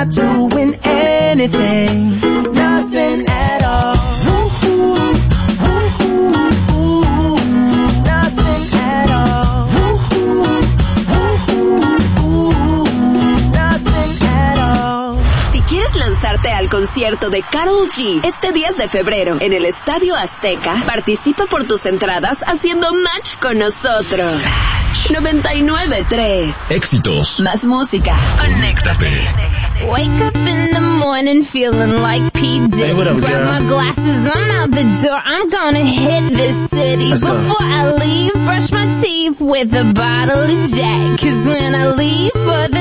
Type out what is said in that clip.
not doing anything, nothing at all. Nothing at all. Nothing at all. Si quieres lanzarte al concierto de Karol G este 10 de febrero en el Estadio Azteca, participa por tus entradas haciendo match con nosotros. 99.3 Éxitos. Más música. Conéctate. Wake up in the morning feeling like P. Diddy. Hey, what up, Grab girl? my glasses, I'm out the door. I'm gonna hit this city. Let's go. Before I leave, brush my teeth with a bottle of Jack. 'Cause when I leave for the